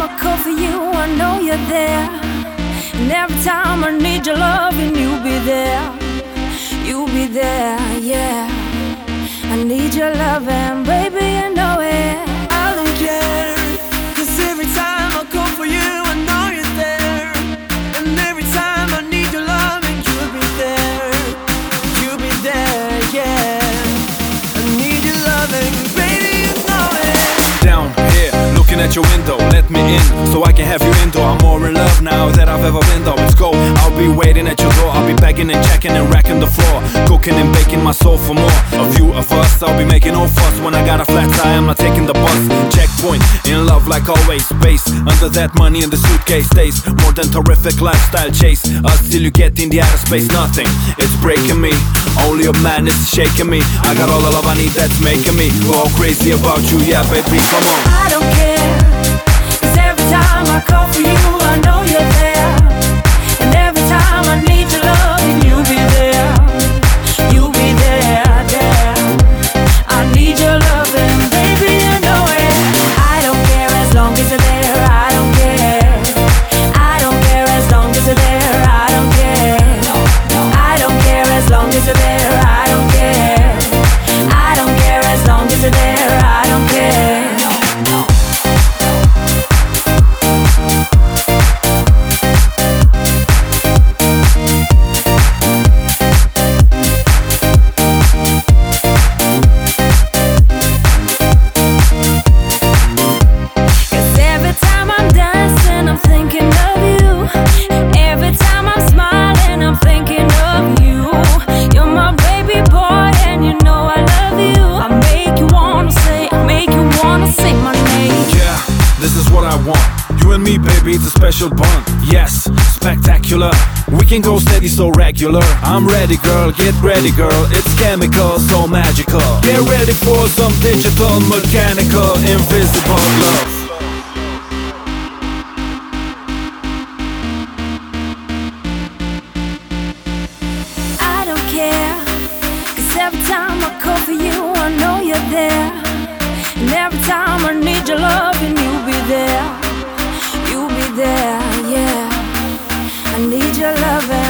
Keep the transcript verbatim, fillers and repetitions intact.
time I call for you, I know you're there. And every time I need your love, and you'll be there. You'll be there, yeah. I need your love, and baby, you know it. I don't care, 'cause every time I call for you, I know you're there. And every time I need your love, and you'll be there. You'll be there, yeah. I need your love, and baby, you know it. Down here, looking at your window, let me in, so I can have you indoor. I'm more in love now than I've ever been though. Let's go, I'll be waiting at your door. I'll be begging and checking and racking the floor, cooking and baking my soul for more. A view of us, I'll be making no fuss. When I got a flat tire, I'm not taking the bus. Checkpoint, in love like always. Space, under that money in the suitcase stays. More than terrific lifestyle chase us till you get in the outer space. Nothing, it's breaking me. Only a man is shaking me. I got all the love I need that's making me go all crazy about you, yeah baby, come on. I don't care, 'cause every time I call for you, I know you're there. And every time I need your love, and you'll be there. You'll be there, there. I need your love, and baby, you know it. I don't care as long as you're there. I don't care. I don't care as long as you're there. I don't care. I don't care as long as you're there. I don't care. I don't care as long as you're there. I don't care. You and me, baby, it's a special bond. Yes, spectacular. We can go steady, so regular. I'm ready, girl, get ready, girl. It's chemical, so magical. Get ready for some digital, mechanical, invisible love. I don't care, 'cause every time I call for you, I know you're there. And every time I need your love, and you'll be there. You'll be there, yeah. I need your love.